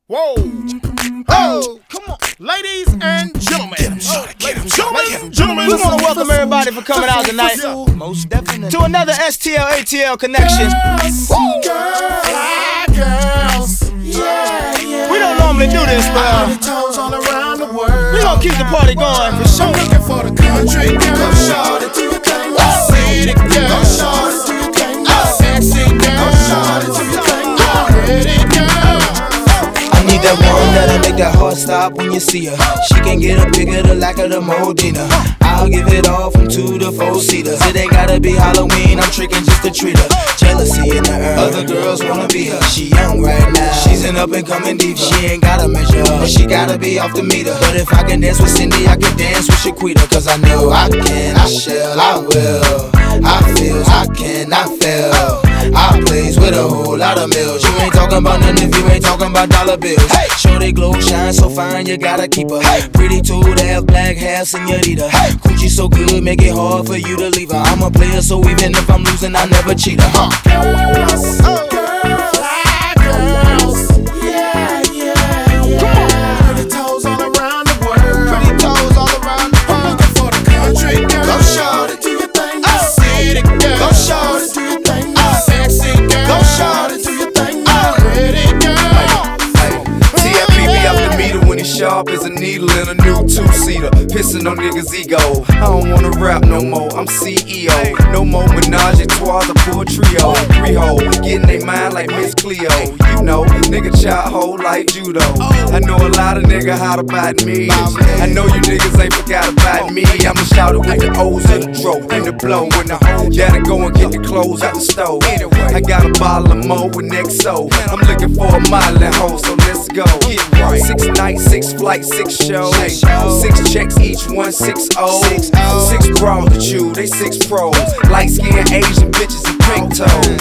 Whoa. Oh, come on. Ladies and gentlemen. We want to welcome everybody for coming out tonight. Most definitely. To another STL ATL connection. Girls. Yeah. We don't normally do this, but toes all around the world. we gonna keep the party going. I'm looking for the country girl. Go shorty, do your thing. City girl. Go shorty, do your thing. Sexy girl. Go shorty, do your thing. Pretty girl. I need that one that'll make that heart stop when you see her. She can get a pick of the lack of the Modena. I'll give it all from 2 to 4 seaters. It ain't gotta be Halloween, I'm tricking just to treat her. Jealousy in the air, other girls wanna be her. She young right now, she's an up and coming diva. She ain't gotta measure up, but she gotta be off the meter. But if I can dance with Cindy, I can dance with Shaquita. Cause I know I can, I shall, I will. I feel, I can, I feel. I plays with a whole lot of mills. You ain't talking about nothing if you ain't talking about dollar bills. Hey, show they glow, shine so fine, you gotta keep her. Hey, pretty too to have black hair, señorita. Hey, Coochie so good, make it hard for you to leave her. I'm a player, so even if I'm losing, I never cheat her. Girls, fly girls. Yeah. Pretty toes all around the world. Pretty toes all around the I'm looking for the country girl. Go shorty, do your thing. City girl. Go shorty, do your thing. Sexy girl. Go shorty, do your thing. Pretty girl. TFP be out the meter when he's sharp as a needle in a new 2-seater. Pissing on niggas' ego. I don't wanna rap no more, I'm CEO. No more menage a trois, a full trio. 3-hole, getting they mind like Miss Cleo. You know, nigga child hole like judo. I know a lot of nigga hot about me. I know you niggas ain't forgot about me. I'ma shout it with the O's and the dro and the blow and the hoe. Gotta go and get the clothes out the stove. I got a bottle of Mo with XO. I'm looking for a modeling hoe, so let's go. 6 nights, 6 flights, 6 shows. 6 checks, each one 6-0. 6 bras to chew, they 6 pros. Light skinned Asian bitches and pink toes.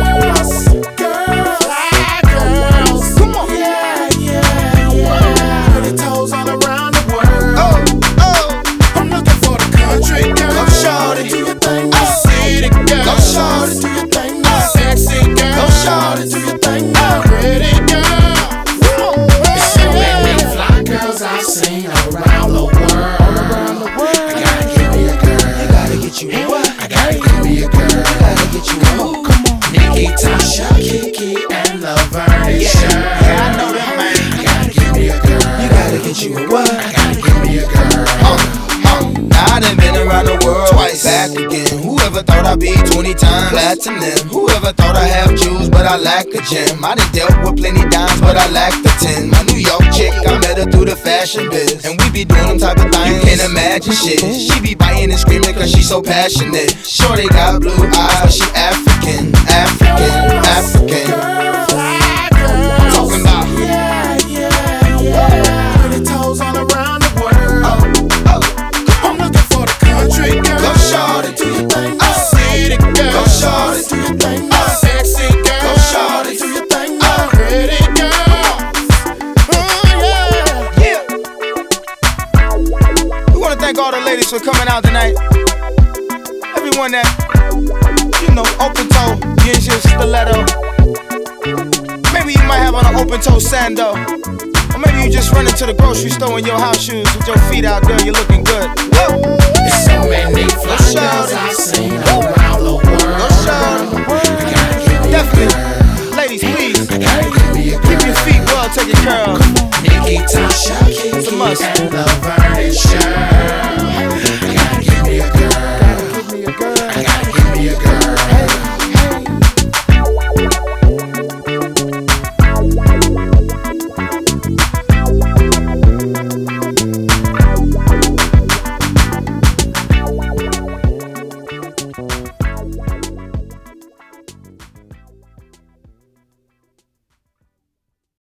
Fly girls. Come on. Yeah. Pretty toes all around the world. I'm looking for the country girl. Go shorty, do your thing. City girl. Go shorty, do your thing. Sexy girl. Go shorty, do your thing. Pretty girl. There's so many fly girls I've seen around the world. I gotta give me a girl. I gotta get you a what? I gotta give me a girl. I gotta get you a Come on. Nikki, Tasha, Kiki, and Laverne. Yeah, I know them, man. I gotta give me a girl. You gotta get you a what? I gotta give me a girl. I done been around the world twice, back again. Whoever thought I'd be 20 times platinum? Whoever thought I have jewels, but I lack a gem? I done dealt with plenty dimes, but I lack the 10. My New York chick, I met her through the fashion biz, and we be doing them type of things you can't imagine shit. She be biting and screaming cause she so passionate. Sure they got blue eyes, but she African. Fly girls. I'm talking about Pretty toes all around the world. I'm looking for the country girl. Go shorty, do your thing. City girl. Go shorty, do your thing. Sexy girl. Go shorty, do your thing. Pretty girl. Yeah. We wanna thank all the ladies for coming out tonight. Everyone that, open toe, use your stiletto. Maybe you might have on an open toe sando. Or maybe you just run into the grocery store in your house shoes with your feet out, girl, you're looking good. Woo! There's so many fly girls I've seen around the world. Go shorty. I gotta give me a Definitely. girl. Ladies, please, I gotta give me a girl. keep your feet well taken care of. Nikki, Tasha, Kiki, must. and Laverne.